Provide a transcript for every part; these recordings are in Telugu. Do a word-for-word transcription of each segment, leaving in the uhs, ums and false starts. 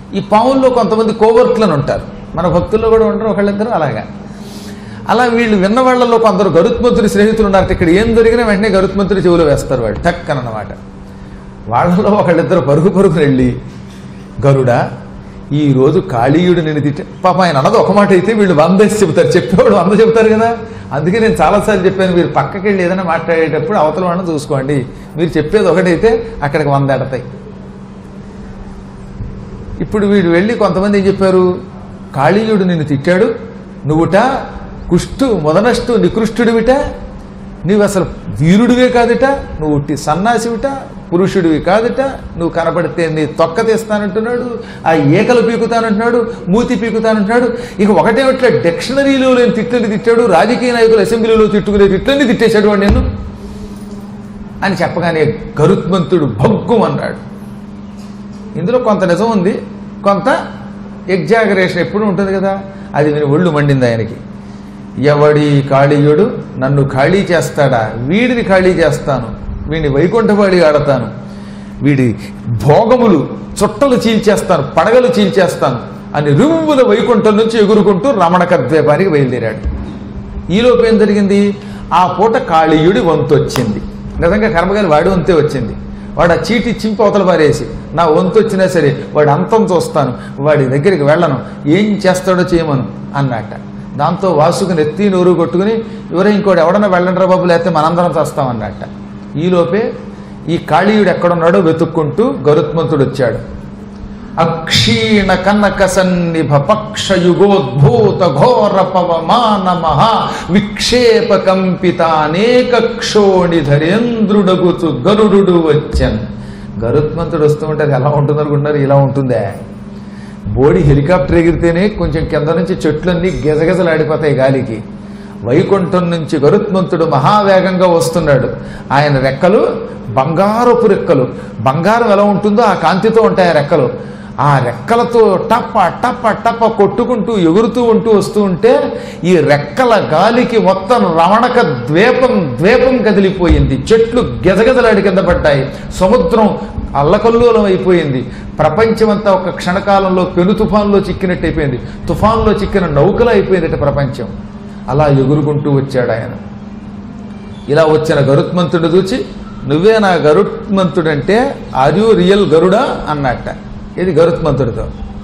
ఈ పావుల్లో కొంతమంది కోవర్ట్లను ఉంటారు, మన భక్తుల్లో కూడా ఉంటారు ఒకళ్ళిద్దరు అలాగా. అలా వీళ్ళు విన్న వాళ్ళలో కొందరు గరుత్మంతుడి స్నేహితులు ఉన్నారు. ఇక్కడ ఏం జరిగినా వెంటనే గరుత్మంతుడి చెవిలో వేస్తారు వాళ్ళు టక్కన అన్నమాట. వాళ్ళలో ఒకళ్ళిద్దరు పరుగు పరుగులు వెళ్ళి, గరుడా ఈరోజు కాళీయుడు నేను తిట్ట పాప ఆయన అన్నది ఒక మాట అయితే వీళ్ళు వందేసి చెబుతారు, చెప్పేవాడు వంద చెబుతారు కదా. అందుకే నేను చాలాసార్లు చెప్పాను, మీరు పక్కకి వెళ్ళి ఏదైనా మాట్లాడేటప్పుడు అవతల వాళ్ళని చూసుకోండి. మీరు చెప్పేది ఒకటైతే అక్కడికి వంద ఎడతాయి. ఇప్పుడు వీడు వెళ్ళి కొంతమంది ఏం చెప్పారు, కాళీయుడు నిన్ను తిట్టాడు, నువ్వుట కుష్టు మొదనష్టు నికృష్టుడివిట, నీవు అసలు వీరుడివే కాదుట, నువ్వు ఉట్టి సన్నాసివిట, పురుషుడివి కాదుట, నువ్వు కనపడితే నీ తొక్క తీస్తానంటున్నాడు, ఆ ఏకలు పీకుతానంటున్నాడు, మూతి పీకుతానంటున్నాడు. ఇక ఒకటేమిట్లా డిక్షనరీలో లేని తిట్లని తిట్టాడు, రాజకీయ నాయకులు అసెంబ్లీలో తిట్టుకునే తిట్లని తిట్టేశాడు వాడు నేను అని చెప్పగానే గరుత్మంతుడు భగ్గుమన్నాడు. ఇందులో కొంత నిజం ఉంది, కొంత ఎగ్జాగరేషన్ ఎప్పుడు ఉంటుంది కదా. అది విని ఒళ్ళు మండింది ఆయనకి. ఎవడి కాళీయుడు నన్ను ఖాళీ చేస్తాడా, వీడిని ఖాళీ చేస్తాను, వీడిని వైకుంఠపాడి ఆడతాను, వీడి భోగములు చుట్టలు చీల్చేస్తాను, పడగలు చీల్చేస్తాను అని రువ్వుల వైకుంఠం నుంచి ఎగురుకుంటూ రమణక ద్వీపానికి బయలుదేరాడు. ఈలోపు ఏం జరిగింది, ఆ పూట కాళీయుడి వంతు వచ్చింది. నిజంగా కర్మగాలి వాడి వంతే వచ్చింది. వాడు ఆ చీటి చింపి అవతల పారేసి, నా వంతు వచ్చినా సరే వాడి అంతం చూస్తాను, వాడి దగ్గరికి వెళ్ళను, ఏం చేస్తాడో చేయమను అన్నట్ట. దాంతో వాసుకు నెత్తి నోరు కొట్టుకుని, ఎవరో ఇంకోటి ఎవడన్నా వెళ్ళండి రా బాబు, లేకపోతే మనందరం చేస్తామన్నట్ట. ఈలోపే ఈ కాళీయుడు ఎక్కడున్నాడో వెతుక్కుంటూ గరుత్మంతుడు వచ్చాడు. అక్షీణ కనక సన్నిభ పక్షయుగోద్భూత ఘోర పవమాన మహా విక్షేప కంపిత అనేక క్షోణి ధరేంద్రుడగుచు గరుడు వచ్చన్. గరుత్మంతుడు వస్తూ ఉంటే అది ఎలా ఉంటుంది అనుకుంటున్నారు, ఇలా ఉంటుందే. బోడి హెలికాప్టర్ ఎగిరితేనే కొంచెం కింద నుంచి చెట్లన్నీ గెజగెజలాడిపోతాయి గాలికి. వైకుంఠం నుంచి గరుత్మంతుడు మహావేగంగా వస్తున్నాడు. ఆయన రెక్కలు బంగారపు రెక్కలు, బంగారం ఎలా ఉంటుందో ఆ కాంతితో ఉంటాయి ఆ రెక్కలు. ఆ రెక్కలతో టప్ప టప్ప టప్ప కొట్టుకుంటూ ఎగురుతూ ఉంటూ వస్తూ ఉంటే ఈ రెక్కల గాలికి మొత్తం రమణక ద్వీపం ద్వీపం కదిలిపోయింది. చెట్లు గెజగెజలాడి కింద పడ్డాయి. సముద్రం అల్లకల్లోలం అయిపోయింది. ప్రపంచమంతా ఒక క్షణకాలంలో పెను తుఫాన్లో చిక్కినట్టు అయిపోయింది. తుఫాన్లో చిక్కిన నౌకలు అయిపోయిందట ప్రపంచం. అలా ఎగురుకుంటూ వచ్చాడు ఆయన. ఇలా వచ్చిన గరుత్మంతుడు చూచి, నువ్వే నా గరుత్మంతుడంటే ఆర్ యు రియల్ గరుడా అన్నట్ట. ఇది గరుత్మంతుడితో,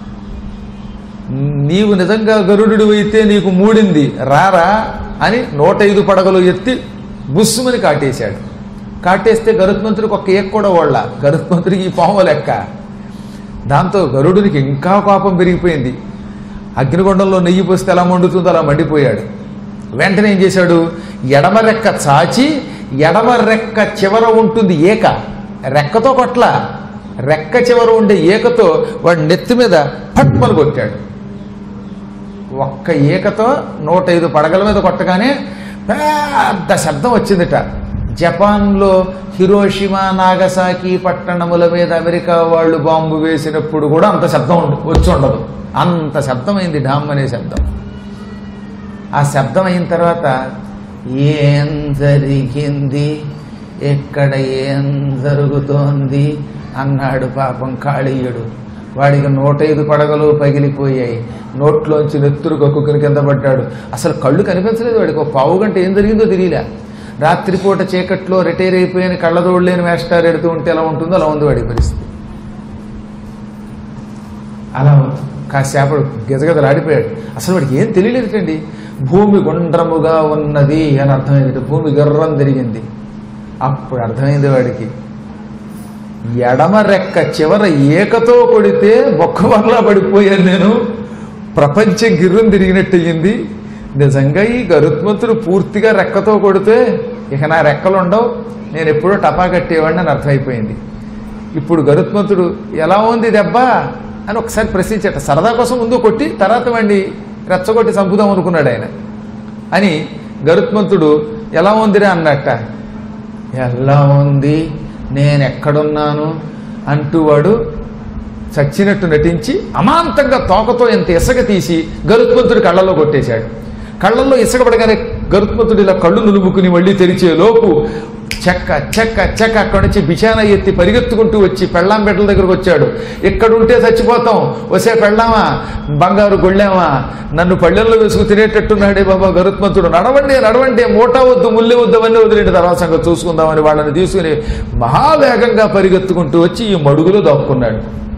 నీవు నిజంగా గరుడు అయితే నీకు మూడింది రారా అని నూట ఐదు పడగలు ఎత్తి బుస్సుమని కాటేశాడు. కాటేస్తే గరుత్మంతుడికి ఒక్క ఏక్ కూడా ఓళ్ళ. గరుత్మంతుడికి ఈ పాము లెక్క. దాంతో గరుడునికి ఇంకా కోపం పెరిగిపోయింది. అగ్నిగుండంలో నెయ్యి పోస్తే ఎలా మండుతుందో అలా మండిపోయాడు. వెంటనే ఏం చేశాడు, ఎడమ రెక్క చాచి, ఎడమ రెక్క చివర ఉంటుంది ఏక, రెక్కతో కొట్ల, రెక్క చివర ఉండే ఏకతో వాడి నెత్తి మీద పట్మలు కొట్టాడు. ఒక్క ఏకతో నూట ఐదు పడగల మీద కొట్టగానే పెద్ద శబ్దం వచ్చిందిట. జపాన్లో హిరోషిమా నాగసాకి పట్టణముల మీద అమెరికా వాళ్ళు బాంబు వేసినప్పుడు కూడా అంత శబ్దం వచ్చి ఉండదు. అంత శబ్దమైంది, ఢామ్ అనే శబ్దం. ఆ శబ్దం అయిన తర్వాత ఏం జరిగింది, ఎక్కడ ఏం జరుగుతోంది అన్నాడు పాపం కాళీయుడు. వాడికి నూట ఐదు పడగలు పగిలిపోయాయి. నోట్లోంచి నెత్తురు కక్కుకుని కింద పడ్డాడు. అసలు కళ్ళు కనిపించలేదు వాడికి. ఒక పావు గంట ఏం జరిగిందో తెలియలే. రాత్రిపూట చీకట్లో రిటైర్ అయిపోయిన కళ్ళదోడు లేని మేస్టార్ ఎడుతూ ఉంటే ఎలా ఉంటుందో అలా ఉంది వాడి పరిస్థితి. అలా కాసేపడు గజగజలు ఆడిపోయాడు. అసలు వాడికి ఏం తెలియలేదండి. భూమి గుండ్రముగా ఉన్నది అని అర్థమైంది. భూమి గర్రం తిరిగింది. అప్పుడు అర్థమైంది వాడికి, ఎడమ రెక్క చివర ఏకతో కొడితే బొక్కవర్లా పడిపోయాను నేను, ప్రపంచం గిర్రం తిరిగినట్టు అయ్యింది. నిజంగా ఈ గరుత్మంతుడు పూర్తిగా రెక్కతో కొడితే ఇక నా రెక్కలు ఉండవు, నేను ఎప్పుడో టపా కట్టేవాడిని అని అర్థమైపోయింది. ఇప్పుడు గరుత్మంతుడు ఎలా ఉంది దెబ్బ అని ఒకసారి ప్రశ్నించట. సరదా కోసం ముందు కొట్టి తర్వాత వాడిని రెచ్చగొట్టి చంపుదాం అనుకున్నాడు ఆయన. అని గరుత్మంతుడు ఎలా ఉందిరా అన్నట్ట. ఎలా ఉంది, నేను ఎక్కడున్నాను అంటూ వాడు చచ్చినట్టు నటించి అమాంతంగా తోకతో ఎంత ఇసుక తీసి గరుత్మంతుడి కళ్ళల్లో కొట్టేశాడు. కళ్ళల్లో ఇసుక పడగానే గరుత్మంతుడు ఇలా కళ్ళు నులుముకుని మళ్ళీ తెరిచే లోపు చెక్క చెక్క చెక్క అక్కడి నుంచి బిచాన ఎత్తి పరిగెత్తుకుంటూ వచ్చి పెళ్ళాం బిడ్డల దగ్గరకు వచ్చాడు. ఎక్కడుంటే చచ్చిపోతాం, వసే పెళ్ళామా బంగారు గొళ్ళామా, నన్ను పళ్ళెల్లో వేసుకు తినేటట్టున్నాడే బాబా గరుత్మంతుడు, నడవండి నడవండి, మూట వద్దు ముల్లి వద్దు అవన్నీ వదిలేంటి, తర్వాత సంగతి చూసుకుందామని వాళ్ళని తీసుకుని మహావేగంగా పరిగెత్తుకుంటూ వచ్చి ఈ మడుగులో దాక్కున్నాడు.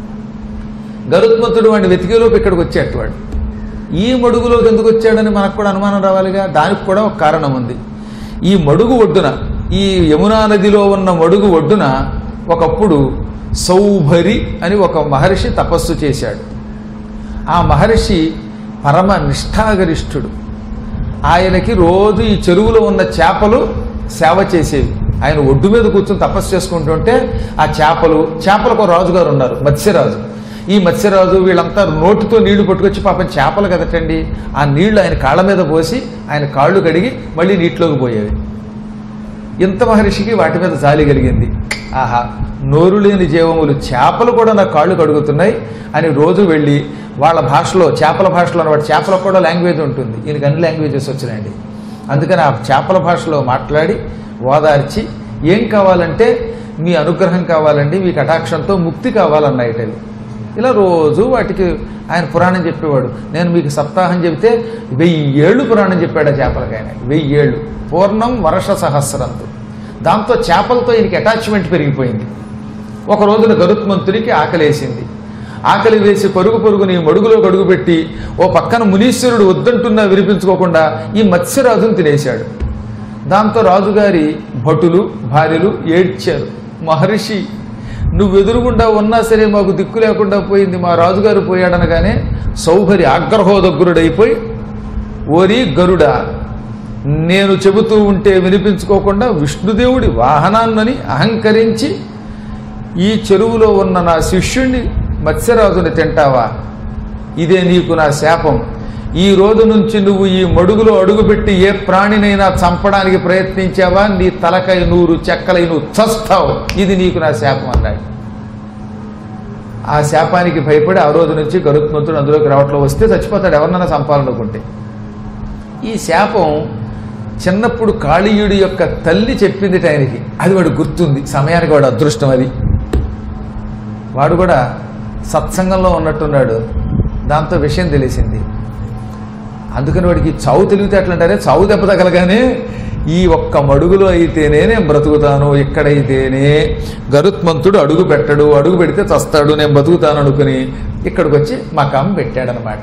గరుత్మంతుడు వాడిని వెతికేలోపు ఇక్కడికి వచ్చేట వాడు. ఈ మడుగులోకి ఎందుకు వచ్చాడని మనకు కూడా అనుమానం రావాలిగా, దానికి కూడా ఒక కారణం ఉంది. ఈ మడుగు ఒడ్డున, ఈ యమునా నదిలో ఉన్న మడుగు ఒడ్డున ఒకప్పుడు సౌభరి అని ఒక మహర్షి తపస్సు చేశాడు. ఆ మహర్షి పరమ నిష్ఠాగరిష్ఠుడు. ఆయనకి రోజు ఈ చెరువులో ఉన్న చేపలు సేవ చేసేవి. ఆయన ఒడ్డు మీద కూర్చొని తపస్సు చేసుకుంటుంటే ఆ చేపలు చేపలకు రాజుగారు ఉన్నారు, మత్స్యరాజు. ఈ మత్స్యరాజు వీళ్ళంతా నోటితో నీళ్లు పట్టుకొచ్చి పాపం చేపలు కదటండి, ఆ నీళ్లు ఆయన కాళ్ళ మీద పోసి ఆయన కాళ్ళు కడిగి మళ్ళీ నీటిలోకి పోయేవి. ఇంత మహర్షికి వాటి మీద జాలి కలిగింది. ఆహా, నోరు లేని జీవములు చేపలు కూడా నా కాళ్ళు కడుగుతున్నాయి అని రోజు వెళ్ళి వాళ్ళ భాషలో, చేపల భాషలో అన్నమాట, చేపలకు కూడా లాంగ్వేజ్ ఉంటుంది, ఈయనకి అన్ని లాంగ్వేజెస్ వచ్చినాయండి. అందుకని ఆ చేపల భాషలో మాట్లాడి ఓదార్చి, ఏం కావాలంటే మీ అనుగ్రహం కావాలండి, మీ కటాక్షంతో ముక్తి కావాలన్నాయిటవి. ఇలా రోజు వాటికి ఆయన పురాణం చెప్పేవాడు. నేను మీకు సప్తాహం చెబితే వెయ్యి ఏళ్ళు పురాణం చెప్పాడు ఆ చేపలకి ఆయన. వెయ్యి ఏళ్ళు పూర్ణం వర్ష సహస్రంతో. దాంతో చేపలతో ఈయనకి అటాచ్మెంట్ పెరిగిపోయింది. ఒక రోజున గరుత్మంతుడికి ఆకలేసింది. ఆకలి వేసి పరుగు పరుగుని మడుగులో అడుగుపెట్టి ఓ పక్కన మునీశ్వరుడు వద్దంటున్నా వినిపించుకోకుండా ఈ మత్స్యరాజును తినేశాడు. దాంతో రాజుగారి భటులు భార్యలు ఏడ్చారు. మహర్షి, నువ్వు ఎదురుగుండా ఉన్నా సరే మాకు దిక్కు లేకుండా పోయింది, మా రాజుగారు పోయాడనగానే సౌభరి ఆగ్రహోదగ్రుడైపోయి, ఓరి గరుడా, నేను చెబుతూ ఉంటే వినిపించుకోకుండా విష్ణుదేవుడి వాహనాన్నని అహంకరించి ఈ చెరువులో ఉన్న నా శిష్యుణ్ణి మత్స్యరాజుని తింటావా? ఇదే నీకు నా శాపం. ఈ రోజు నుంచి నువ్వు ఈ మడుగులో అడుగుపెట్టి ఏ ప్రాణినైనా చంపడానికి ప్రయత్నించావా, నీ తలకై నూరు చెక్కలై నువ్వు చస్తావు. ఇది నీకు నా శాపం అన్నాడు. ఆ శాపానికి భయపడి ఆ రోజు నుంచి గరుత్మంతుడు అందులోకి రావట్లో వస్తే చచ్చిపోతాడు ఎవరినైనా చంపాలనుకుంటే. ఈ శాపం చిన్నప్పుడు కాళీయుడి యొక్క తల్లి చెప్పింది ఆయనకి. అది వాడు గుర్తుంది, సమయానికి వాడు అదృష్టం అది. వాడు కూడా సత్సంగంలో ఉన్నట్టున్నాడు. దాంతో విషయం తెలిసింది. అందుకని వాడికి చావు తెలిగితే అట్లంటారే, చావు దెబ్బ తగలగానే ఈ ఒక్క మడుగులో అయితేనే నేను బ్రతుకుతాను, ఇక్కడైతేనే గరుత్మంతుడు అడుగు పెట్టడు, అడుగు పెడితే చస్తాడు, నేను బతుకుతాను అనుకుని ఇక్కడికి వచ్చి మకాం పెట్టాడనమాట.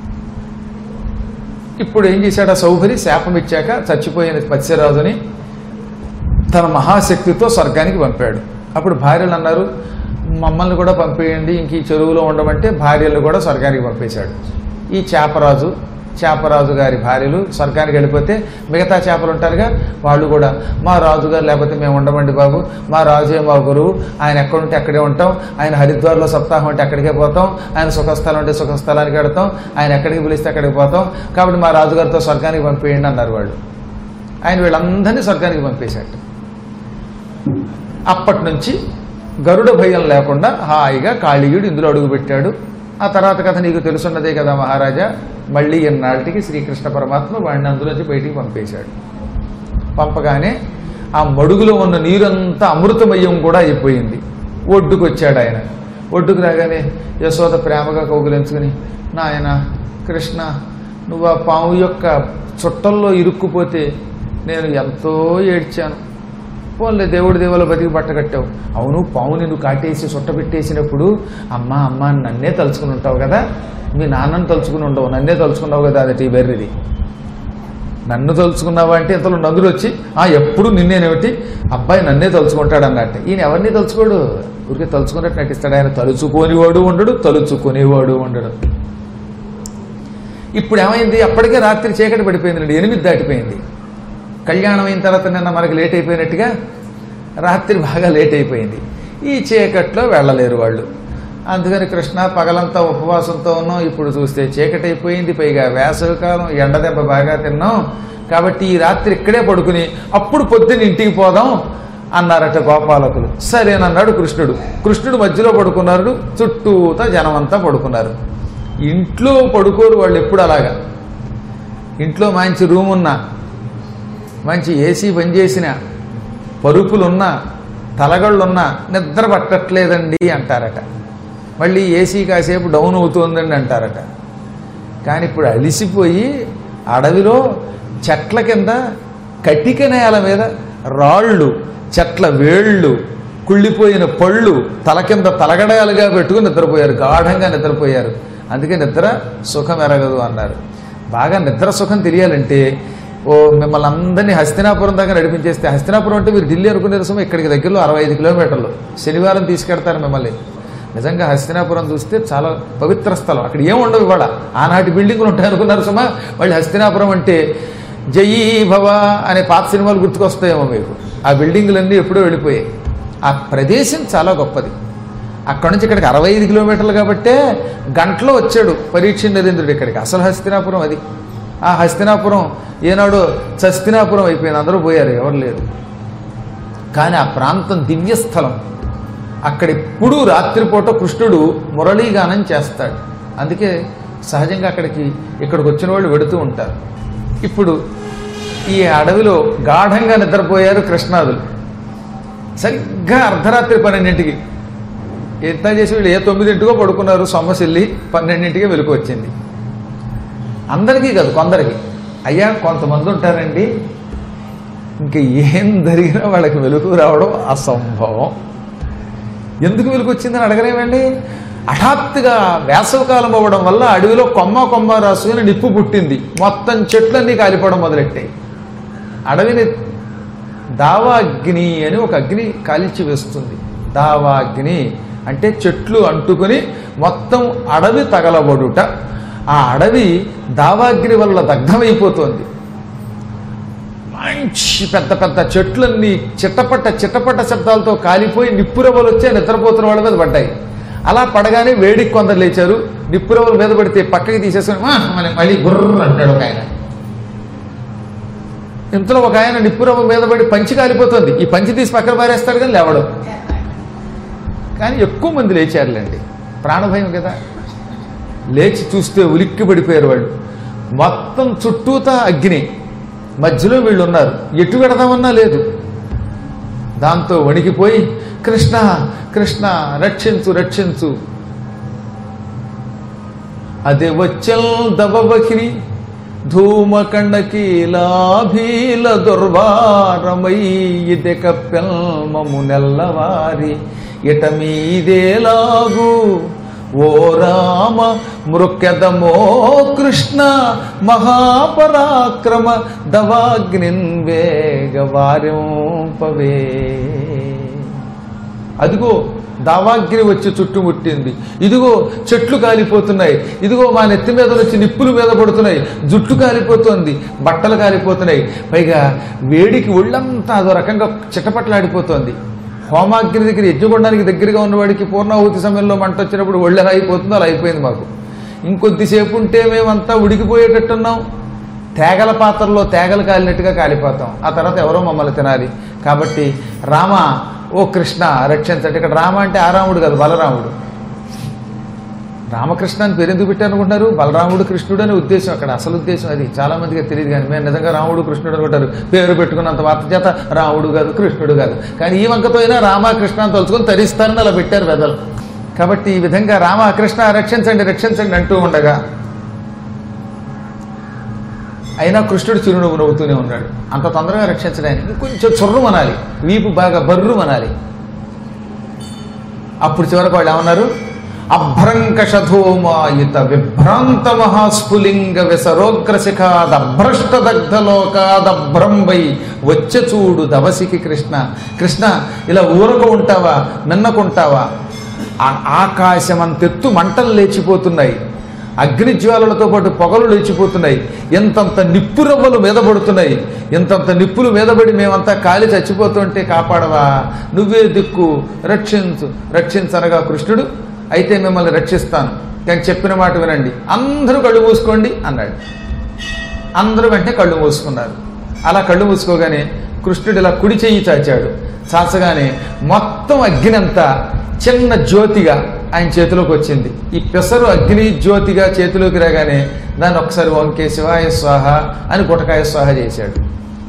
ఇప్పుడు ఏం చేశాడు ఆ సౌభరి? శాపం ఇచ్చాక చచ్చిపోయిన మత్స్యరాజుని తన మహాశక్తితో స్వర్గానికి పంపాడు. అప్పుడు భార్యలు అన్నారు, మమ్మల్ని కూడా పంపేయండి, ఇంక ఈ చెరువులో ఉండమంటే భార్యలు కూడా స్వర్గానికి పంపేశాడు. ఈ చేపరాజు చేపరాజు గారి భార్యలు స్వర్గానికి వెళ్ళిపోతే మిగతా చేపలు ఉంటారుగా, వాళ్ళు కూడా మా రాజుగారు లేకపోతే మేము ఉండమండి బాబు, మా రాజే మా గురువు, ఆయన ఎక్కడుంటే అక్కడే ఉంటాం, ఆయన హరిద్వార్లో సప్తాహం అంటే అక్కడికే పోతాం, ఆయన సుఖస్థలం అంటే సుఖస్థలానికి వెడతాం, ఆయన ఎక్కడికి పిలిస్తే అక్కడికి పోతాం, కాబట్టి మా రాజుగారితో స్వర్గానికి పంపేయండి అన్నారు వాళ్ళు. ఆయన వీళ్ళందరినీ స్వర్గానికి పంపేశాడు. అప్పటి నుంచి గరుడ భయం లేకుండా హాయిగా కాళీయుడు ఇందులో అడుగుపెట్టాడు. ఆ తర్వాత కథ నీకు తెలుసున్నదే కదా మహారాజా. మళ్ళీ ఎన్నాళ్ళకి శ్రీకృష్ణ పరమాత్మ వాడిని అందులోంచి బయటికి పంపేశాడు. పంపగానే ఆ మడుగులో ఉన్న నీరంతా అమృతమయం కూడా అయిపోయింది. ఒడ్డుకు వచ్చాడు ఆయన. ఒడ్డుకు రాగానే యశోద ప్రేమగా కౌగిలించుకుని, నాయన కృష్ణ, నువ్వు ఆ పాము యొక్క చుట్టల్లో ఇరుక్కుపోతే నేను ఎంతో ఏడ్చాను, పోన్లే దేవుడి దేవుల బతికి పట్టగట్టావు. అవును, పాము నిన్ను కాటేసి చుట్ట పెట్టేసినప్పుడు అమ్మ అమ్మ నన్నే తలుచుకుని ఉంటావు కదా, మీ నాన్నను తలుచుకుని ఉండవు, నన్నే తలుచుకున్నావు కదా, అదటి ఈ బెర్రిది. నన్ను తలుచుకున్నావా అంటే ఇంతలో నందులు వచ్చి ఆ ఎప్పుడు నిన్నేనేమిటి, అబ్బాయి నన్నే తలుచుకుంటాడు అన్నట్టు. ఈయన ఎవరిని తలుచుకోడు, ఊరికే తలుచుకున్నట్టు నటిస్తాడు. ఆయన తలుచుకోనివాడు ఉండడు, తలుచుకునేవాడు ఉండడు. ఇప్పుడు ఏమైంది, అప్పటికే రాత్రి చీకటి పడిపోయింది, ఎనిమిది దాటిపోయింది. కళ్యాణం అయిన తర్వాత నిన్న మనకి లేట్ అయిపోయినట్టుగా రాత్రి బాగా లేట్ అయిపోయింది. ఈ చీకట్లో వెళ్ళలేరు వాళ్ళు. అందుకని కృష్ణ పగలంతా ఉపవాసంతో ఉన్నాం, ఇప్పుడు చూస్తే చీకటి అయిపోయింది, పైగా వేసవికాలం, ఎండదెబ్బ బాగా తిన్నాం, కాబట్టి ఈ రాత్రి ఇక్కడే పడుకుని అప్పుడు పొద్దున్న ఇంటికి పోదాం అన్నారట గోపాలకులు. సరేనన్నాడు కృష్ణుడు. కృష్ణుడు మధ్యలో పడుకున్నారు, చుట్టూతా జనమంతా పడుకున్నారు. ఇంట్లో పడుకోరు వాళ్ళు ఎప్పుడు అలాగా. ఇంట్లో మంచి రూమ్ ఉన్నా, మంచి ఏసీ పనిచేసిన, పరుపులున్నా తలగళ్ళున్నా నిద్ర పట్టట్లేదండి అంటారట. మళ్ళీ ఏసీ కాసేపు డౌన్ అవుతుందండి అంటారట. కానీ ఇప్పుడు అలిసిపోయి అడవిలో చెట్ల కింద కటిక నేల మీద రాళ్ళు, చెట్ల వేళ్ళు, కుళ్ళిపోయిన పళ్ళు తల కింద తలగడాలుగా పెట్టుకుని నిద్రపోయారు, గాఢంగా నిద్రపోయారు. అందుకే నిద్ర సుఖం ఎరగదు అన్నారు. బాగా నిద్ర సుఖం తెలియాలంటే ఓ మిమ్మల్ని అందరినీ హస్తినాపురం దాకా నడిపించేస్తే, హస్తినాపురం అంటే మీరు ఢిల్లీ అనుకునే సమయం ఇక్కడికి దగ్గరలో అరవై ఐదు కిలోమీటర్లు, శనివారం తీసుకెడతారు మిమ్మల్ని. నిజంగా హస్తినాపురం చూస్తే చాలా పవిత్ర స్థలం. అక్కడ ఏం ఉండవు ఇవాళ, ఆనాటి బిల్డింగులు ఉంటాయి అనుకున్నారు సుమా. మళ్ళీ హస్తినాపురం అంటే జయీ భవ అనే పాత సినిమాలు గుర్తుకొస్తాయేమో మీకు. ఆ బిల్డింగులన్నీ ఎప్పుడో వెళ్ళిపోయాయి. ఆ ప్రదేశం చాలా గొప్పది. అక్కడ నుంచి ఇక్కడికి అరవై ఐదు కిలోమీటర్లు కాబట్టే గంటలో వచ్చాడు పరీక్ష నరేంద్రుడు ఇక్కడికి. అసలు హస్తినాపురం అది. ఆ హస్తినాపురం ఏనాడు చస్తినాపురం అయిపోయింది, అందరూ పోయారు, ఎవరు లేరు. కానీ ఆ ప్రాంతం దివ్యస్థలం. అక్కడెప్పుడూ రాత్రిపూట కృష్ణుడు మురళీగానం చేస్తాడు. అందుకే సహజంగా అక్కడికి ఇక్కడికి వచ్చిన వాళ్ళు వెడుతూ ఉంటారు. ఇప్పుడు ఈ అడవిలో గాఢంగా నిద్రపోయారు కృష్ణాదులు. సరిగ్గా అర్ధరాత్రి పన్నెండింటికి ఎంత చేసి వీళ్ళు ఏ తొమ్మిదింటికో పడుకున్నారు, సొమ్మసిల్లి పన్నెండింటికే వెలుగు వచ్చింది. అందరికీ కాదు, కొందరికి. అయ్యా కొంతమంది ఉంటారండి, ఇంకా ఏం జరిగినా వాళ్ళకి వెలుగు రావడం అసంభవం. ఎందుకు వెలుగు వచ్చిందని అడగరేమండి. హఠాత్తుగా వేసవకాలం అవ్వడం వల్ల అడవిలో కొమ్మ కొమ్మ రాసుకుని నిప్పు పుట్టింది, మొత్తం చెట్లన్నీ కాలిపోవడం మొదలెట్టాయి. అడవిని దావాగ్ని అని ఒక అగ్ని కాల్చి వేస్తుంది. దావాగ్ని అంటే చెట్లు అంటుకుని మొత్తం అడవి తగలబడుట. ఆ అడవి దావాగ్ని వల్ల దగ్ధమైపోతుంది. మంచి పెద్ద పెద్ద చెట్లన్నీ చిట్టపట్ట చిట్టపట్ట శబ్దాలతో కాలిపోయి నిప్పురవ్వలు వచ్చే నిద్రపోతున్న వాళ్ళ మీద పడ్డాయి. అలా పడగానే వేడికి కొందరు లేచారు. నిప్పురవ్వల మీద పడితే పక్కకి తీసేసుకుని మళ్ళీ మళ్ళీ గుర్ర అంటాడు ఒక ఆయన. ఇంతలో ఒక ఆయన నిప్పురవ్వ మీద పడి పంచి కాలిపోతుంది. ఈ పంచి తీసి పక్కన పారేస్తాడు కానీ లేవడం. కానీ ఎక్కువ మంది లేచారులేండి, ప్రాణభయం కదా. లేచి చూస్తే ఉలిక్కి పడిపోయారు వాళ్ళు. మొత్తం చుట్టూతా అగ్ని, మధ్యలో వీళ్ళు ఉన్నారు, ఎటు పెడదామన్నా లేదు. దాంతో వణికిపోయి కృష్ణ కృష్ణ రక్షించు రక్షించు. అదే వచ్చల్ దబబకిరి ధూమకండకీలాభీల దుర్వారమై ఇదే కప్పెల్మము నెల్లవారి ఇట మీదేలాగు ఓ రామ మృక్యదమో కృష్ణ మహాపరాక్రమ దవాగ్నిన్ వేగవారింపవే. అదిగో దావాగ్ని వచ్చి చుట్టుముట్టింది, ఇదిగో చెట్లు కాలిపోతున్నాయి, ఇదిగో మా నెత్తి మీద వచ్చి నిప్పులు మీద పడుతున్నాయి, జుట్టు కాలిపోతుంది, బట్టలు కాలిపోతున్నాయి, పైగా వేడికి ఒళ్ళంతా అదో రకంగా చిట్టపట్లాడిపోతుంది. హోమాగ్ని దగ్గర యజ్ఞగుండానికి దగ్గరగా ఉన్నవాడికి పూర్ణాహుతి సమయంలో మంట వచ్చినప్పుడు ఒళ్ళు ఎలా అయిపోతుందో అలా అయిపోయింది మాకు. ఇంకొద్దిసేపు ఉంటే మేమంతా ఉడికిపోయేటట్టున్నాం. తేగల పాత్రలో తేగలు కాలినట్టుగా కాలిపోతాం. ఆ తర్వాత ఎవరో మమ్మల్ని తినాలి. కాబట్టి రామ ఓ కృష్ణ రక్షించండి. ఇక్కడ రామ అంటే ఆ రాముడు కాదు, బలరాముడు. రామకృష్ణ అని పేరు ఎందుకు పెట్టారు అనుకుంటారు? బలరాముడు కృష్ణుడు అనే ఉద్దేశం అక్కడ, అసలు ఉద్దేశం అది. చాలా మందికి తెలియదు. కానీ మేము నిజంగా రాముడు కృష్ణుడు అనుకుంటారు. పేరు పెట్టుకున్నంత వార్త చేత రాముడు కాదు కృష్ణుడు కాదు. కానీ ఈ వంకతో అయినా రామ కృష్ణ అని తలుచుకొని తరిస్తారని అలా పెట్టారు పెద్దలు. కాబట్టి ఈ విధంగా రామ కృష్ణ రక్షించండి రక్షించండి అంటూ ఉండగా అయినా కృష్ణుడు చిరునవ్వు నవ్వుతూనే ఉన్నాడు. అంత తొందరగా రక్షించడానికి కొంచెం చుర్రు అనాలి, వీపు బాగా బర్రు అనాలి. అప్పుడు చివరకు వాళ్ళు ఏమన్నారు? అభ్రంకషధూమాయుత విభ్రాంత మహాస్ఫులింగ విసరోగ్రశిఖాదభ్రష్ట దగ్ధలోకాదభ్రంబై వచ్చే చూడు దవసికి కృష్ణ. కృష్ణ ఇలా ఊరకు ఉంటావా, మిన్నకుంటావా? ఆకాశమంతెత్తు మంటలు లేచిపోతున్నాయి, అగ్నిజ్వాలలతో పాటు పొగలు లేచిపోతున్నాయి, ఎంతంత నిప్పురవ్వలు మీదపడుతున్నాయి, ఎంతంత నిప్పులు మీదపడి మేమంతా కాలి చచ్చిపోతుంటే కాపాడవా, నువ్వే దిక్కు, రక్షించు రక్షించనగా కృష్ణుడు అయితే మిమ్మల్ని రక్షిస్తాను, నేను చెప్పిన మాట వినండి, అందరూ కళ్ళు మూసుకోండి అన్నాడు. అందరూ వెంటనే కళ్ళు మూసుకున్నారు. అలా కళ్ళు మూసుకోగానే కృష్ణుడు ఇలా కుడి చెయ్యి చాచాడు. చాచగానే మొత్తం అగ్నంతా చిన్న జ్యోతిగా ఆయన చేతిలోకి వచ్చింది. ఈ పెసరు అగ్ని జ్యోతిగా చేతిలోకి రాగానే దాన్ని ఒకసారి వంకే శివాయ స్వాహ అని గుటకాయ స్వాహ చేశాడు.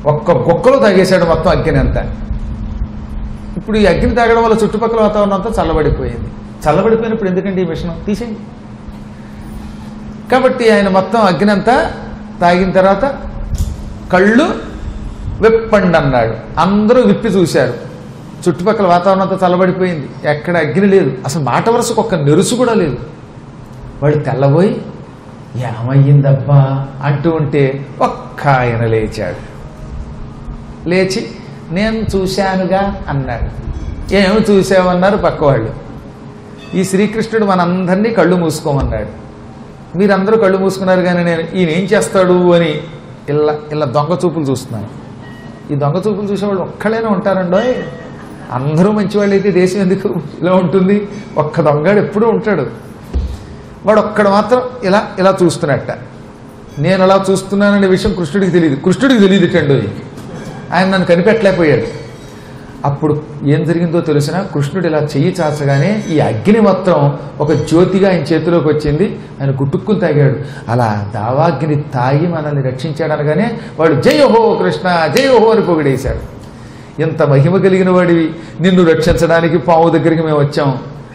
ఒక్క గొక్కలో తాగేశాడు మొత్తం అగ్ని అంతా. ఇప్పుడు ఈ అగ్ని తాగడం వల్ల చుట్టుపక్కల వాతావరణం అంతా చల్లబడిపోయింది. చల్లబడిపోయినప్పుడు ఎందుకంటే ఈ మిషను తీసేయండి. కాబట్టి ఆయన మొత్తం అగ్ని అంతా తాగిన తర్వాత కళ్ళు విప్పండి అన్నాడు. అందరూ విప్పి చూశారు. చుట్టుపక్కల వాతావరణం అంతా చల్లబడిపోయింది. ఎక్కడ అగ్ని లేదు, అసలు మాట వరుసకు ఒక్క నెరుసు కూడా లేదు. వాడు తెల్లబోయి ఏమయ్యిందబ్బా అంటూ ఉంటే ఒక్క ఆయన లేచాడు. లేచి నేను చూశానుగా అన్నాడు. ఏమి చూసావన్నారు పక్కవాళ్ళు. ఈ శ్రీకృష్ణుడు మనందరినీ కళ్ళు మూసుకోమన్నాడు. మీరందరూ కళ్ళు మూసుకున్నారు, కానీ నేను ఈయన ఏం చేస్తాడు అని ఇలా ఇలా దొంగ చూపులు చూస్తున్నాను. ఈ దొంగ చూపులు చూసేవాళ్ళు ఒక్కళ్ళైనా ఉంటారండో. అందరూ మంచివాళ్ళు అయితే దేశం ఎందుకు ఇలా ఉంటుంది? ఒక్క దొంగడు ఎప్పుడూ ఉంటాడు. వాడు ఒక్కడ మాత్రం ఇలా ఇలా చూస్తున్నట్ట. నేను అలా చూస్తున్నాననే విషయం కృష్ణుడికి తెలియదు. కృష్ణుడికి తెలియదు టండో. ఆయన నన్ను కనిపెట్టలేకపోయాడు. అప్పుడు ఏం జరిగిందో తెలిసినా కృష్ణుడు ఇలా చెయ్యి చాచగానే ఈ అగ్ని మొత్తం ఒక జ్యోతిగా ఆయన చేతిలోకి వచ్చింది. ఆయన గుట్టుక్కుని తాగాడు. అలా దావాగ్ని తాగి మనల్ని రక్షించాడు అనగానే వాడు జయహో కృష్ణ జయహో అని పొగిడేశాడు. ఎంత మహిమ కలిగిన వాడివి, నిన్ను రక్షించడానికి పావు దగ్గరికి మేము వచ్చాం.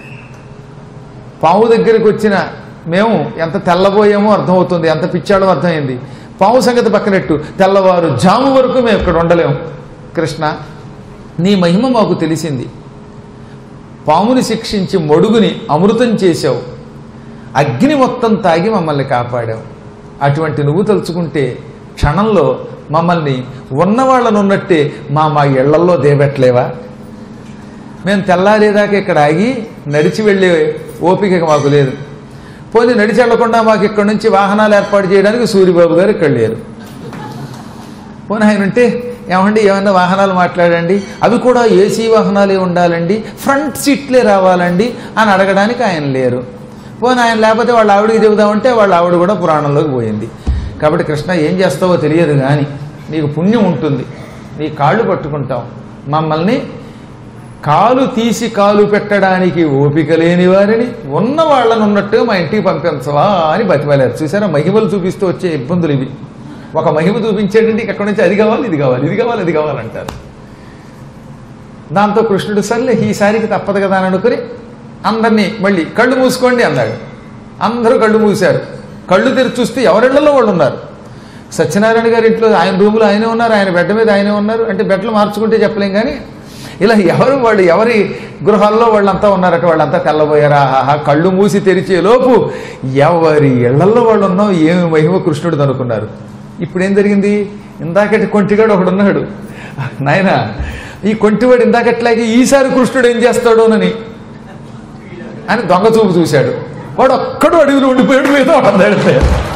పావు దగ్గరికి వచ్చిన మేము ఎంత తెల్లబోయామో అర్థమవుతుంది, ఎంత పిచ్చాడో అర్థమైంది. పావు సంగతి పక్కనట్టు తెల్లవారు జాము వరకు మేము ఇక్కడ ఉండలేము. కృష్ణ, నీ మహిమ మాకు తెలిసింది. పాముని శిక్షించి మడుగుని అమృతం చేశావు, అగ్ని మొత్తం తాగి మమ్మల్ని కాపాడావు. అటువంటి నువ్వు తలుచుకుంటే క్షణంలో మమ్మల్ని ఉన్నవాళ్ళను ఉన్నట్టే మా మా ఇళ్లల్లో దేబెట్టలేవా? మేము తెల్లారేదాకా ఇక్కడ ఆగి నడిచి వెళ్ళే ఓపిక మాకు లేదు. పోనీ నడిచి వెళ్లకుండా మాకు ఇక్కడ నుంచి వాహనాలు ఏర్పాటు చేయడానికి సూరిబాబు గారు ఇక్కడ లేరు. పోనీ ఆయన ఉంటే ఏమండి ఏమన్నా వాహనాలు మాట్లాడండి, అవి కూడా ఏసీ వాహనాలే ఉండాలండి, ఫ్రంట్ సీట్లే రావాలండి అని అడగడానికి ఆయన లేరు. పోనీ ఆయన లేకపోతే వాళ్ళ ఆవిడకి చెబుదామంటే వాళ్ళ ఆవిడ కూడా పురాణంలోకి పోయింది. కాబట్టి కృష్ణ ఏం చేస్తావో తెలియదు, కానీ నీకు పుణ్యం ఉంటుంది. నీ కాళ్ళు పట్టుకుంటాం. మమ్మల్ని కాలు తీసి కాలు పెట్టడానికి ఓపిక లేని వారిని ఉన్న వాళ్ళని ఉన్నట్టుగా మా ఇంటికి పంపించవా అని బతిమాలారు. చూసారా, మహిమలు చూపిస్తూ వచ్చే ఇబ్బందులు ఇవి. ఒక మహిమ చూపించేటంటే ఎక్కడి నుంచి అది కావాలి ఇది కావాలి ఇది కావాలి అది కావాలంటారు. దాంతో కృష్ణుడు సర్లే ఈసారికి తప్పదు కదా అని అనుకుని అందరినీ మళ్ళీ కళ్ళు మూసుకోండి అన్నాడు. అందరూ కళ్ళు మూశారు. కళ్ళు తెరిచి చూస్తే ఎవరిళ్లలో వాళ్ళు ఉన్నారు. సత్యనారాయణ గారి ఇంట్లో ఆయన రూములో ఆయనే ఉన్నారు, ఆయన బెడ్ మీద ఆయనే ఉన్నారు. అంటే బెడ్లు మార్చుకుంటే చెప్పలేం, కానీ ఇలా ఎవరు వాళ్ళు ఎవరి గృహాల్లో వాళ్ళంతా ఉన్నారట. వాళ్ళంతా తెల్లబోయారా. ఆహా, కళ్ళు మూసి తెరిచే లోపు ఎవరి ఇళ్లలో వాళ్ళు ఉన్నాం, ఏమి మహిమ కృష్ణుడు అనుకున్నారు. ఇప్పుడు ఏం జరిగింది? ఇందాకటి కొంటిగాడు ఒకడున్నాడు. నాయన ఈ కొంటివాడు ఇందాకట్లాగే ఈసారి కృష్ణుడు ఏం చేస్తాడోనని అని దొంగ చూపు చూశాడు. వాడు ఒక్కడు అడుగులు ఉండిపోయాడు, మీద వాడు.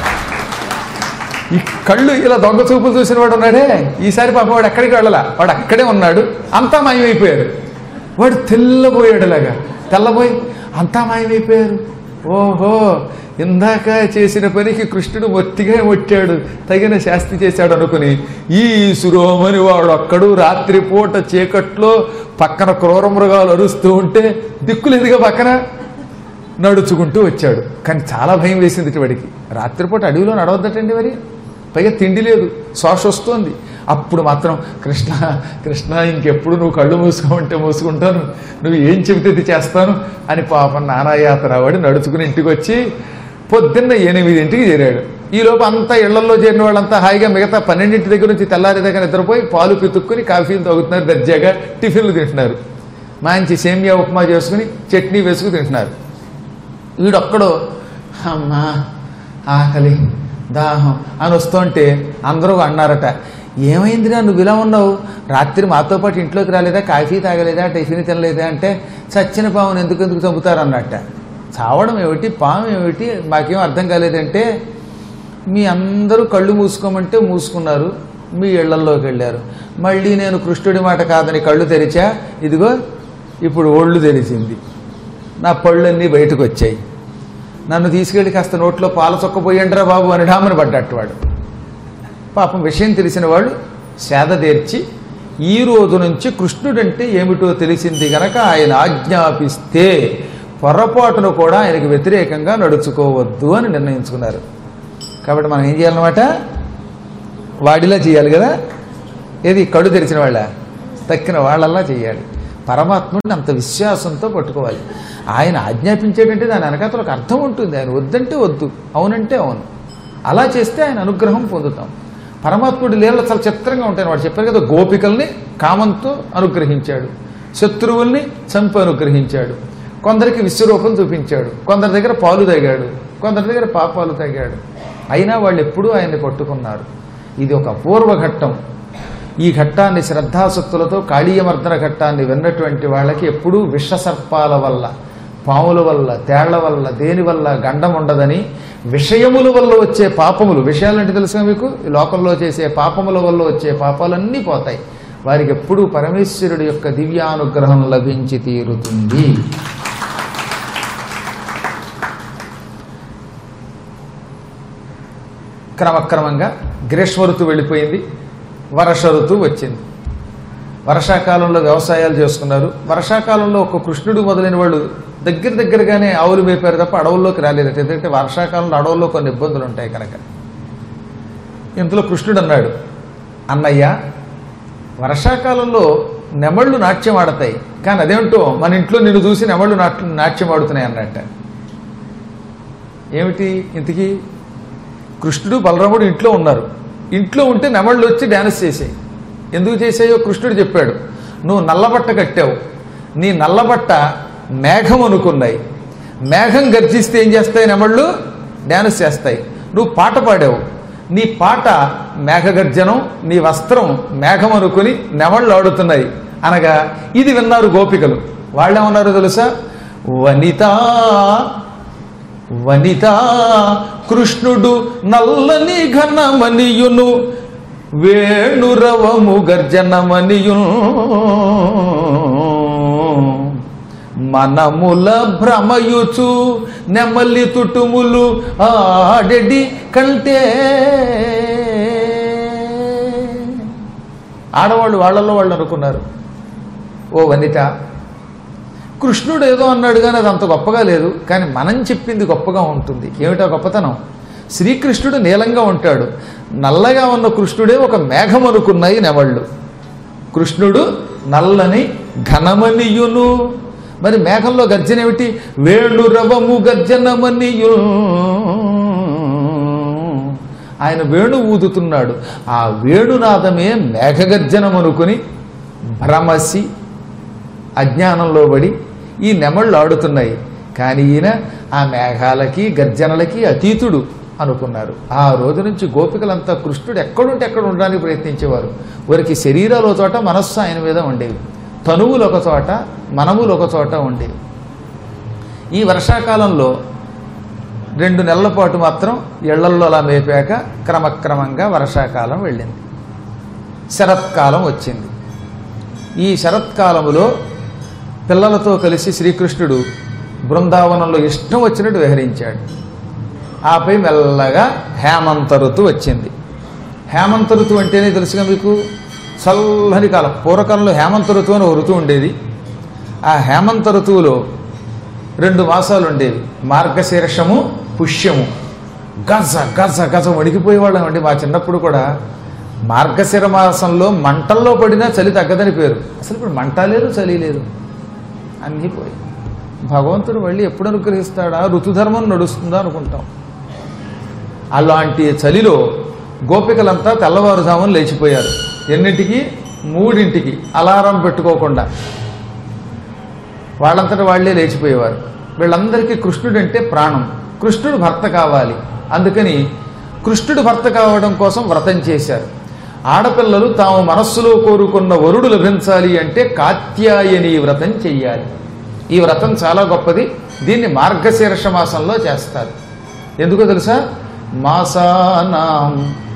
ఈ కళ్ళు ఇలా దొంగ చూపులు చూసిన వాడు ఉన్నాడే, ఈసారి పాపం వాడు ఎక్కడికి వెళ్ళాల, వాడు అక్కడే ఉన్నాడు. అంతా మాయమైపోయాడు. వాడు తెల్లబోయాడు. అలాగా తెల్లబోయి అంతా మాయమైపోయారు. ఓహో, ఇందాక చేసిన పనికి కృష్ణుడు మొత్తిగా మొట్టాడు, తగిన శాస్తి చేశాడు అనుకుని ఈ సురోమని వాడు అక్కడు రాత్రిపూట చీకట్లో పక్కన క్రూర మృగాలు అరుస్తూ ఉంటే దిక్కులేదుగా పక్కన నడుచుకుంటూ వచ్చాడు. కానీ చాలా భయం వేసింది వాడికి. రాత్రిపూట అడవిలో నడవద్దటండి, మరి పైగా తిండి లేదు, శ్వాస వస్తోంది. అప్పుడు మాత్రం కృష్ణ కృష్ణ ఇంకెప్పుడు నువ్వు కళ్ళు మూసుకోమంటే మూసుకుంటాను, నువ్వు ఏం చెబితే ఇది చేస్తాను అని పాపం నానాయాతన వాడి నడుచుకుని ఇంటికి వచ్చి పొద్దున్న ఎనిమిదింటికి చేరాడు. ఈలోపు అంతా ఇళ్లలో చేరిన వాళ్ళంతా హాయిగా మిగతా పన్నెండింటి దగ్గర నుంచి తెల్లారి దగ్గర నిద్రపోయి పాలు పితుక్కుని కాఫీలు తాగుతున్నారు, దర్జాగా టిఫిన్లు తింటున్నారు, మంచి సేమియా ఉప్మా చేసుకుని చట్నీ వేసుకుని తింటున్నారు. వీడొక్కడో అమ్మా ఆకలి దాహం అని వస్తుంటే అందరూ అన్నారట, ఏమైందిరా నువ్వు ఇలా ఉన్నావు, రాత్రి మాతో పాటు ఇంట్లోకి రాలేదా, కాఫీ తాగలేదా, టిఫిన్ తినలేదా అంటే చచ్చిన పామును ఎందుకు ఎందుకు చంపుతారు అన్నట్ట. చావడం ఏమిటి, పాము ఏమిటి, మాకేం అర్థం కాలేదంటే మీ అందరూ కళ్ళు మూసుకోమంటే మూసుకున్నారు, మీ ఇళ్లల్లోకి వెళ్ళారు. మళ్ళీ నేను కృష్ణుడి మాట కాదని కళ్ళు తెరిచా, ఇదిగో ఇప్పుడు ఒళ్ళు తెరిచింది, నా పళ్ళన్నీ బయటకు వచ్చాయి, నన్ను తీసుకెళ్ళి కాస్త నోట్లో పాల చొక్కపోయండిరా బాబు అని డామని పడ్డట్టు వాడు. పాపం విషయం తెలిసిన వాళ్ళు సేద తీర్చి ఈ రోజు నుంచి కృష్ణుడంటే ఏమిటో తెలిసింది గనక ఆయన ఆజ్ఞాపిస్తే పొరపాటును కూడా ఆయనకు వ్యతిరేకంగా నడుచుకోవద్దు అని నిర్ణయించుకున్నారు. కాబట్టి మనం ఏం చేయాలన్నమాట, వాడిలా చేయాలి కదా. ఏది కళ్ళు తెరిచిన వాళ్ళ తక్కిన వాళ్ళల్లా చేయాలి. పరమాత్ముడిని అంత విశ్వాసంతో పట్టుకోవాలి. ఆయన ఆజ్ఞాపించేటంటే దాని వెనకాతల ఒక అర్థం ఉంటుంది. ఆయన వద్దంటే వద్దు, అవునంటే అవును. అలా చేస్తే ఆయన అనుగ్రహం పొందుతాం. పరమాత్ముడి లీలలు చాలా చిత్రంగా ఉంటాయి. వాడు చెప్పారు కదా, గోపికల్ని కామంతో అనుగ్రహించాడు, శత్రువుల్ని చంపి అనుగ్రహించాడు, కొందరికి విశ్వరూపం చూపించాడు, కొందరి దగ్గర పాలు తాగాడు, కొందరి దగ్గర పాపాలు తాగాడు. అయినా వాళ్ళు ఎప్పుడూ ఆయన్ని పట్టుకున్నారు. ఇది ఒక అపూర్వ ఘట్టం. ఈ ఘట్టాన్ని శ్రద్ధాసక్తులతో కాళీయమర్దన ఘట్టాన్ని విన్నటువంటి వాళ్ళకి ఎప్పుడూ విషసర్పాల వల్ల, పాముల వల్ల, తేళ్ల వల్ల, దేని వల్ల గండం ఉండదని, విషయముల వల్ల వచ్చే పాపములు, విషయాలంటే తెలుసుగా మీకు, ఈ లోకంలో చేసే పాపముల వల్ల వచ్చే పాపాలన్నీ పోతాయి. వారికి ఎప్పుడూ పరమేశ్వరుడి యొక్క దివ్యానుగ్రహం లభించి తీరుతుంది. క్రమక్రమంగా గ్రీష్మ ఋతువు వెళ్ళిపోయింది, వర్ష ఋతువు వచ్చింది. వర్షాకాలంలో వ్యవసాయాలు చేసుకున్నారు. వర్షాకాలంలో ఒక కృష్ణుడు మొదలైన వాళ్ళు దగ్గర దగ్గరగానే ఆవులు మేపారు తప్ప అడవుల్లోకి రాలేదట. ఎందుకంటే వర్షాకాలంలో అడవుల్లో కొన్ని ఇబ్బందులు ఉంటాయి కనుక. ఇంతలో కృష్ణుడు అన్నాడు, అన్నయ్య, వర్షాకాలంలో నెమళ్ళు నాట్యం ఆడతాయి, కానీ అదేమిటో మన ఇంట్లో నిన్ను చూసి నెమళ్ళు నాట్యం నాట్యం ఆడుతున్నాయి అన్నట్ట. ఏమిటి ఇంతకీ? కృష్ణుడు బలరాముడు ఇంట్లో ఉన్నారు. ఇంట్లో ఉంటే నెమళ్ళు వచ్చి డ్యాన్స్ చేసాయి. ఎందుకు చేసాయో కృష్ణుడు చెప్పాడు. నువ్వు నల్లబట్ట కట్టావు, నీ నల్లబట్ట మేఘం అనుకున్నాయి. మేఘం గర్జిస్తే ఏం చేస్తాయి? నెమళ్ళు డ్యాన్స్ చేస్తాయి. నువ్వు పాట పాడావు, నీ పాట మేఘగర్జనం, నీ వస్త్రం మేఘం అనుకుని నెమళ్ళు ఆడుతున్నాయి అనగా ఇది విన్నారు గోపికలు. వాళ్ళేమన్నారో తెలుసా? వనిత వనిత కృష్ణుడు నల్లని ఘనమనియును వేణురవము గర్జనమనియును మనముల భ్రమయుచు నెమలి తుటుములు ఆడెడి కంటే. ఆడవాళ్ళు వాళ్ళలో వాళ్ళు అనుకున్నారు, ఓ వనిత, కృష్ణుడు ఏదో అన్నాడు కానీ అది అంత గొప్పగా లేదు, కానీ మనం చెప్పింది గొప్పగా ఉంటుంది. ఏమిటో గొప్పతనం? శ్రీకృష్ణుడు నీలంగా ఉంటాడు, నల్లగా ఉన్న కృష్ణుడే ఒక మేఘం అనుకున్నాయి నెమళ్ళు. కృష్ణుడు నల్లని ఘనమనియును, మరి మేఘంలో గర్జన ఏమిటి? వేణురవము గర్జనమనియు. ఆయన వేణు ఊదుతున్నాడు, ఆ వేణునాదమే మేఘగర్జనం అనుకుని భ్రమసి అజ్ఞానంలో పడి ఈ నెమళ్ళు ఆడుతున్నాయి. కానీ ఈయన ఆ మేఘాలకి గర్జనలకి అతీతుడు అనుకున్నారు. ఆ రోజు నుంచి గోపికలంతా కృష్ణుడు ఎక్కడుంటే ఎక్కడ ఉండడానికి ప్రయత్నించేవారు. వారికి శరీరాలు ఒక చోట, మనస్సు ఆయన మీద ఉండేవి. తనువులు ఒక చోట, మనములు ఒక చోట ఉండేవి. ఈ వర్షాకాలంలో రెండు నెలల పాటు మాత్రం ఇళ్లల్లో అలా మేపాక క్రమక్రమంగా వర్షాకాలం వెళ్ళింది. శరత్కాలం వచ్చింది. ఈ శరత్కాలములో పిల్లలతో కలిసి శ్రీకృష్ణుడు బృందావనంలో ఇష్టం వచ్చినట్టు విహరించాడు. ఆపై మెల్లగా హేమంత ఋతువు వచ్చింది. హేమంత ఋతువు అంటేనే తెలుసుగా మీకు, చల్లని కాలం. పూర్వకాలంలో హేమంత ఋతువు అని ఒక ఋతువు ఉండేది. ఆ హేమంత ఋతువులో రెండు మాసాలు ఉండేవి, మార్గశీర్షము, పుష్యము. గజ గజ గజ వణికిపోయేవాళ్ళం అండి. మా చిన్నప్పుడు కూడా మార్గశిర మాసంలో మంటల్లో పడినా చలి తగ్గదని పేరు. అసలు ఇప్పుడు మంట లేదు, చలి లేదు, అన్నీ పోయి. భగవంతుడు మళ్ళీ ఎప్పుడు అనుగ్రహిస్తాడా, ఋతుధర్మం నడుస్తుందా అనుకుంటాం. అలాంటి చలిలో గోపికలంతా తెల్లవారుజామున లేచిపోయారు. ఎన్నింటికి? మూడింటికి, అలారం పెట్టుకోకుండా వాళ్ళంతటా వాళ్లే లేచిపోయేవారు. వీళ్ళందరికీ కృష్ణుడు అంటే ప్రాణం. కృష్ణుడు భర్త కావాలి, అందుకని కృష్ణుడు భర్త కావడం కోసం వ్రతం చేశారు. ఆడపిల్లలు తాము మనస్సులో కోరుకున్న వరుడు లభించాలి అంటే కాత్యాయని వ్రతం చెయ్యాలి. ఈ వ్రతం చాలా గొప్పది. దీన్ని మార్గశీర్ష మాసంలో చేస్తారు. ఎందుకో తెలుసా? మాసానాం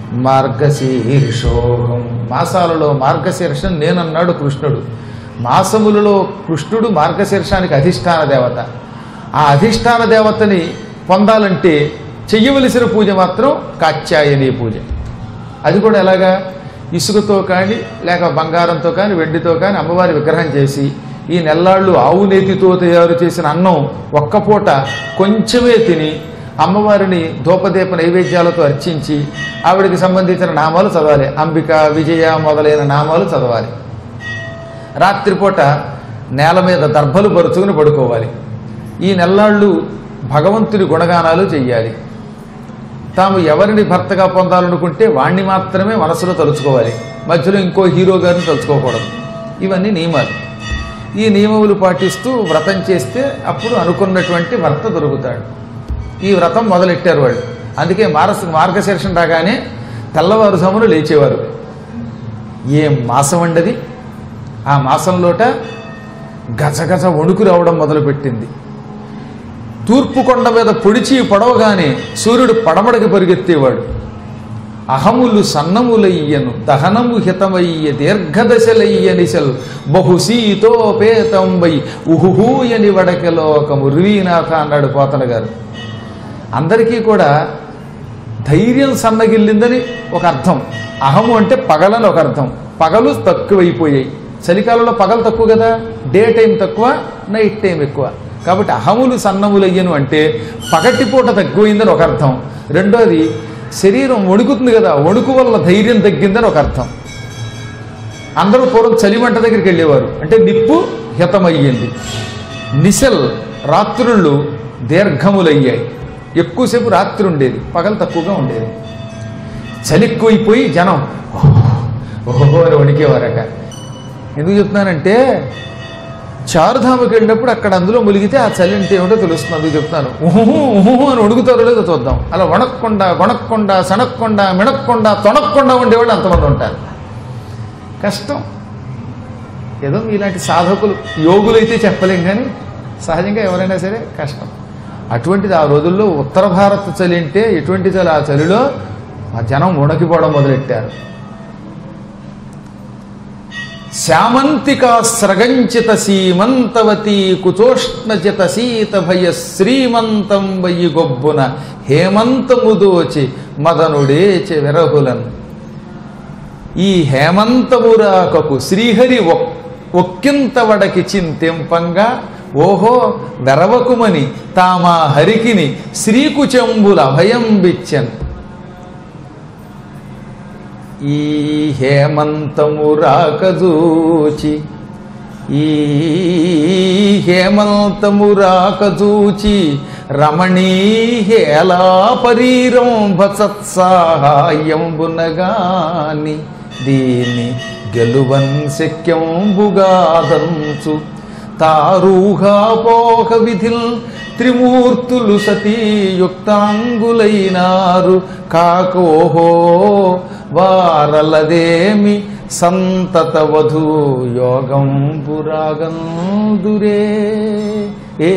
మార్గశీర్షోహం. మాసాలలో మార్గశీర్షం నేనన్నాడు కృష్ణుడు. మాసములలో కృష్ణుడు మార్గశీర్షానికి అధిష్టాన దేవత. ఆ అధిష్టాన దేవతని పొందాలంటే చెయ్యవలసిన పూజ మాత్రం కాత్యాయని పూజ. అది కూడా ఎలాగా? ఇసుకతో కానీ లేక బంగారంతో కానీ వెండితో కానీ అమ్మవారి విగ్రహం చేసి ఈ నెల్లాళ్ళు ఆవు నేతితో తయారు చేసిన అన్నం ఒక్క పూట కొంచెమే తిని అమ్మవారిని ధూపదీప నైవేద్యాలతో అర్చించి ఆవిడికి సంబంధించిన నామాలు చదవాలి. అంబిక, విజయ మొదలైన నామాలు చదవాలి. రాత్రిపూట నేల మీద దర్భలు పరుచుకుని పడుకోవాలి. ఈ నెల్లాళ్ళు భగవంతుని గుణగానాలు చెయ్యాలి. తాము ఎవరిని భర్తగా పొందాలనుకుంటే వాణ్ణి మాత్రమే మనసులో తలుచుకోవాలి. మధ్యలో ఇంకో హీరో గారిని తలుచుకోకూడదు. ఇవన్నీ నియమాలు. ఈ నియమములు పాటిస్తూ వ్రతం చేస్తే అప్పుడు అనుకున్నటువంటి భర్త దొరుకుతాడు. ఈ వ్రతం మొదలెట్టారు వాళ్ళు. అందుకే మారస మార్గశీర్షం రాగానే తెల్లవారుజామున లేచేవారు. ఏం మాసం అండది! ఆ మాసంలోట గజగజ వణుకు రావడం మొదలుపెట్టింది. తూర్పు కొండ మీద పొడిచి పడవగానే సూర్యుడు పడమడకి పరిగెత్తేవాడు. అహములు సన్నములయ్యను దహనము హితమయ్య దీర్ఘదశలయ్యనిశల్ బహుశీతోపేతం వై ఉహుహూయని వడకెలోకము రువీనాథ అన్నాడు పోతన గారు. అందరికీ కూడా ధైర్యం సన్నగిల్లిందని ఒక అర్థం. అహము అంటే పగలని ఒక అర్థం. పగలు తక్కువైపోయాయి. చలికాలంలో పగలు తక్కువ కదా, డే టైం తక్కువ, నైట్ టైం ఎక్కువ. కాబట్టి అహములు సన్నములయ్యను అంటే పగటిపూట తక్కువైందని ఒక అర్థం. రెండోది శరీరం వణుకుతుంది కదా, వణుకు వల్ల ధైర్యం తగ్గిందని ఒక అర్థం. అందరూ పూర్వం చలిమంట దగ్గరికి వెళ్ళేవారు అంటే నిప్పు హితమయ్యింది. నిశల్ రాత్రుళ్ళు దీర్ఘములయ్యాయి. ఎక్కువసేపు రాత్రి ఉండేది, పగలు తక్కువగా ఉండేది. చలి ఎక్కువైపోయి జనం ఓహో అని వణికేవారట. ఎందుకు చెప్తున్నానంటే చారుధామకి వెళ్ళినప్పుడు అక్కడ అందులో ములిగితే ఆ చలి అంటే ఏమిటో తెలుస్తుంది. అందుకు చెప్తాను. ఊహు ఊహు అని వణుకుతారో లేదో చూద్దాం. అలా వణక్కుండా గొణక్కుండా సనక్కుండా మిణక్కుండా తొణక్కుండా ఉండేవాళ్ళు అంతమంది ఉంటారు. కష్టం. ఏదో మీలాంటి సాధకులు యోగులైతే చెప్పలేం, కానీ సహజంగా ఎవరైనా సరే కష్టం. అటువంటిది ఆ రోజుల్లో ఉత్తర భారత చలి అంటే ఎటువంటి చలి! ఆ చలిలో ఆ జనం వణకిపోవడం మొదలెట్టారు. శ్యామంతికా స్రగంచిత సీమంతవతీ కుచోష్ణచిత శీత భయ శ్రీమంతం వయ్యి గొబ్బున హేమంతము దోచి మదనుడేచి విరహులన్. ఈ హేమంతమురాకకు శ్రీహరి ఒక్కింత వడకి చింతింపంగా ఓహో వెరవకుమని తామా హరికిని శ్రీకుచంబుల అభయం బిచ్చన్. ఈ హేమంతము రాకజూచి ఈ హేమంతము రాకజూచి రమణీ హేలా పరీరం భసత్సాహాయంబునగాని దీని గెలువన్ శక్యంబుగాదంచు తారూహాపోహ విధిల్ త్రిమూర్తులు సతీయుక్తాంగులైనారు కాకోహో వారలదేమి సంతత వధూ యోగం పురాగందురే. ఏ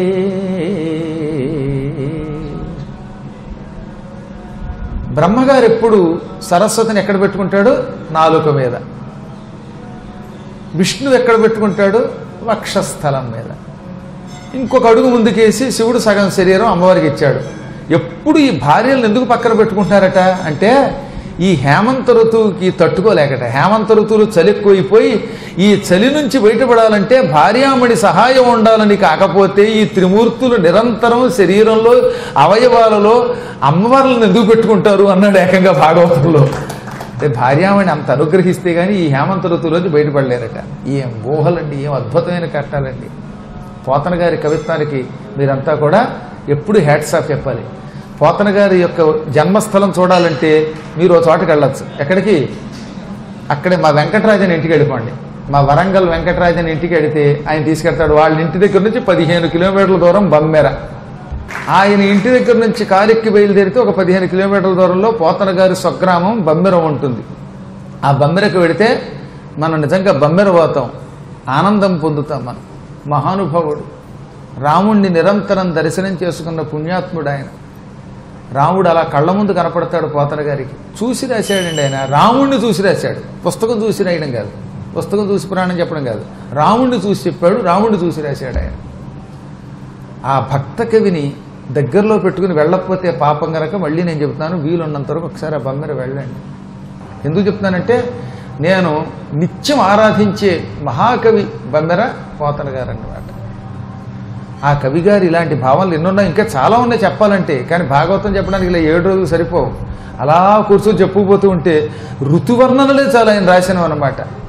బ్రహ్మగారు ఎప్పుడు సరస్వతిని ఎక్కడ పెట్టుకుంటాడు? నాలుక మీద. విష్ణువు ఎక్కడ పెట్టుకుంటాడు? వక్షస్థలం మీద. ఇంకొక అడుగు ముందుకేసి శివుడు సగం శరీరం అమ్మవారికి ఇచ్చాడు. ఎప్పుడు ఈ భార్యలను ఎందుకు పక్కన పెట్టుకుంటారట అంటే ఈ హేమంత ఋతువుకి తట్టుకోలేకట. హేమంత ఋతువులు చలి ఎక్కువైపోయి ఈ చలి నుంచి బయటపడాలంటే భార్యామణి సహాయం ఉండాలని, కాకపోతే ఈ త్రిమూర్తులు నిరంతరం శరీరంలో అవయవాలలో అమ్మవార్లను ఎందుకు పెట్టుకుంటారు అన్నాడు ఏకంగా భాగవతంలో. అంటే భార్యామణి అంత అనుగ్రహిస్తే కానీ ఈ హేమంత ఋతువులోంచి బయటపడలేరట. ఏం ఊహలండి, ఏం అద్భుతమైన కట్టాలండి. పోతన గారి కవిత్వానికి మీరంతా కూడా ఎప్పుడు హ్యాట్స్ ఆఫ్ చెప్పాలి. పోతన గారి యొక్క జన్మస్థలం చూడాలంటే మీరు ఒక చోటకి వెళ్ళచ్చు. ఎక్కడికి? అక్కడే మా వెంకటరాజన్ ఇంటికి వెళ్ళిపోండి. మా వరంగల్ వెంకటరాజన్ ఇంటికి వెళితే ఆయన తీసుకెళ్తాడు. వాళ్ళ ఇంటి దగ్గర నుంచి పదిహేను కిలోమీటర్ల దూరం బమ్మెర. ఆయన ఇంటి దగ్గర నుంచి కారెక్కి బయలుదేరితే ఒక పదిహేను కిలోమీటర్ల దూరంలో పోతన గారి స్వగ్రామం బమ్మెర ఉంటుంది. ఆ బమ్మెరకు వెళితే మనం నిజంగా బమ్మెర పోతాం, ఆనందం పొందుతాం. మనం మహానుభావుడు రాముణ్ణి నిరంతరం దర్శనం చేసుకున్న పుణ్యాత్ముడు ఆయన. రాముడు అలా కళ్ళ ముందు కనపడతాడు పోతన గారికి. చూసి రాశాడండి ఆయన. రాముణ్ణి చూసి రాశాడు, పుస్తకం చూసి రాయడం కాదు, పుస్తకం చూసి పురాణం చెప్పడం కాదు. రాముణ్ణి చూసి చెప్పాడు, రాముణ్ణి చూసి రాశాడు ఆయన. ఆ భక్త కవిని దగ్గరలో పెట్టుకుని వెళ్ళకపోతే పాపం కనుక మళ్ళీ నేను చెబుతాను, వీలున్నంత వరకు ఒకసారి ఆ బమ్మెర వెళ్ళండి. ఎందుకు చెప్తున్నానంటే నేను నిత్యం ఆరాధించే మహాకవి బమ్మెర పోతన గారు అన్నమాట. ఆ కవిగారు ఇలాంటి భావనలు ఎన్నున్నా ఇంకా చాలా ఉన్నాయి చెప్పాలంటే, కానీ భాగవతం చెప్పడానికి ఇలా ఏడు రోజులు సరిపోవు. అలా కూర్చొని చెప్పుకుపోతూ ఉంటే ఋతువర్ణనలే చాలా ఆయన రాసినవి అనమాట.